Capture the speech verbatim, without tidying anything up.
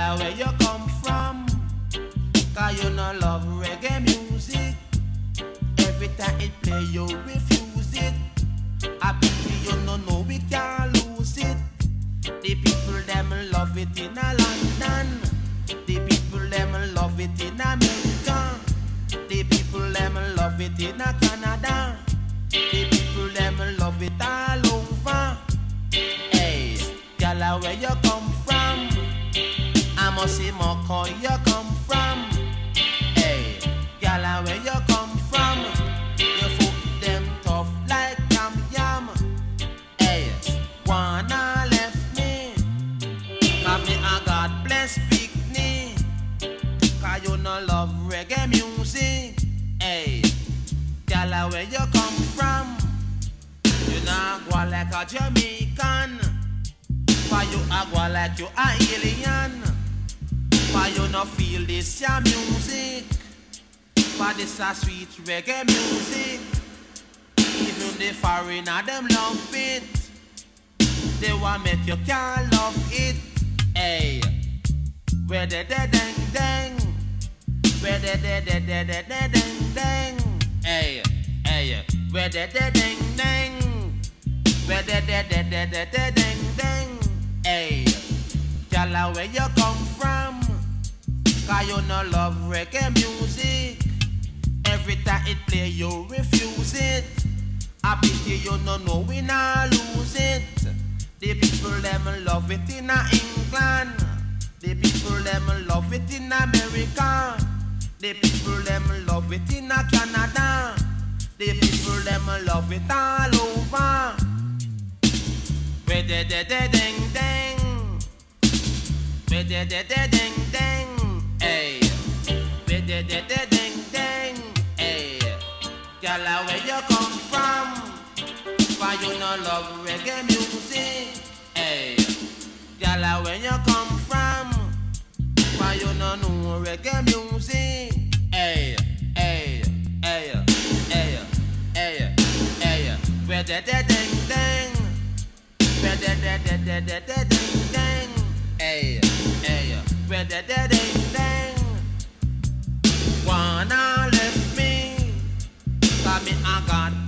Gyal, where you come from? Cause you no love reggae music. Every time it play, you refuse it. I pity you no know we can't lose it. The people them love it in a London. The people them love it in America. The people them love it in a Canada. The people them love it all over. Hey, gyal, where you come from? I must see more call you come from. Hey, gyal, where you come from? You foot them tough like yam yam. Hey, wanna left me? Cause me a God bless picnic. Cause you no love reggae music. Hey, gyal, where you come from? You nah go like a Jamaican. For you a go like you a alien. For you no feel this ya music. For this a sweet reggae music. Even the foreigner them love it. They want make you can't love it. Hey, where the de deng deng. Where the de de de de de deng deng. Hey, hey, where the de deng deng. Where the de de de de de deng deng. Hey, gyal, where you come from? Cause you no love reggae music. Every time it play, you refuse it. I pity you no know we not lose it. The people them love it in England. The people them love it in America. The people them love it in Canada. The people them love it all over. Where the de de deng deng. Where the de de deng deng. Hey, where the de de deng deng. Hey, gyal, where you come from? For you no love reggae music. Hey, gyal, where you come from? For you no know reggae music. Hey, hey, hey, hey, hey, hey, where the de deng deng. Where the de de de de de deng deng. Hey, hey, where the de deng deng. Wanna left me? Cause me a God